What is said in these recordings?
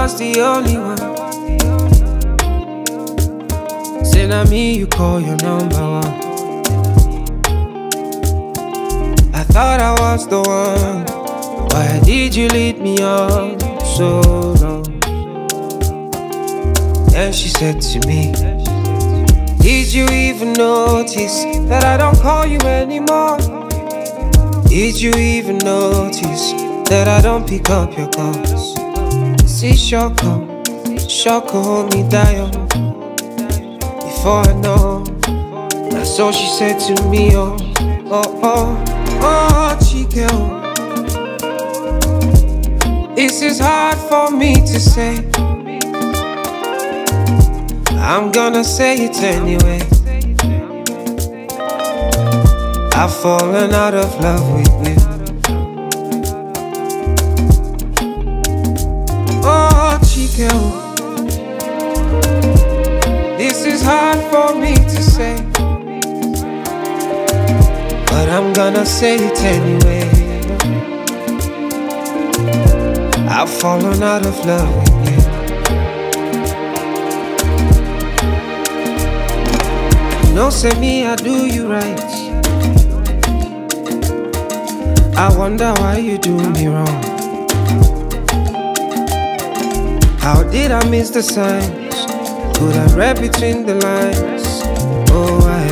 was the only one. Say na me you call your number one. I thought I was the one. Why did you lead me on so long? Then she said to me, did you even notice that I don't call you anymore? Did you even notice that I don't pick up your calls? See Shoko hold me down. Before I know, that's all she said to me. Oh, oh, oh, oh, Chike. This is hard for me to say. I'm gonna say it anyway. I've fallen out of love with you. Oh, Chike. This is hard for me to say, but I'm gonna say it anyway. I've fallen out of love with you. No, say me, I do you right. I wonder why you do me wrong. How did I miss the signs? Could I read between the lines? Oh, why?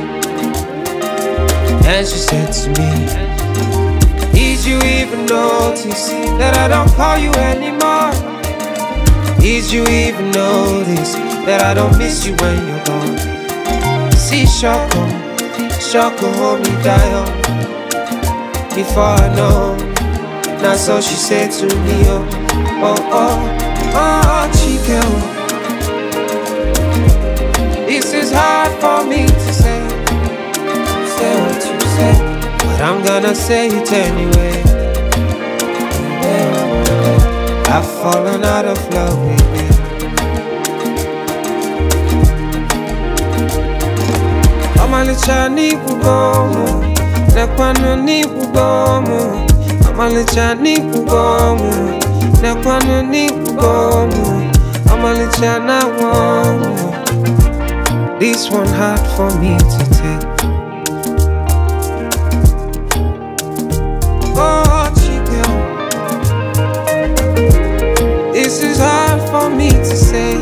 And she said to me, did you even notice that I don't call you anymore? Did you even notice that I don't miss you when you're gone? See Shoko hold me down. Before I know, that's all she said to me. Oh, oh, oh, oh, Chike. This is hard for me to say. Say what you say, but I'm gonna say it anyway. I've fallen out of love with you. Amalicha ni kugomo, nekwano ni kugomo. Amalicha ni kugomo, nekwano ni kugomo. Amalicha na womo. This one hard for me to take. Oh, Chike. This is hard for me to say,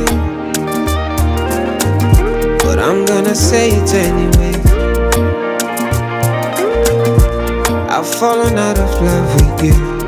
but I'm gonna say it anyway. I've fallen out of love with you.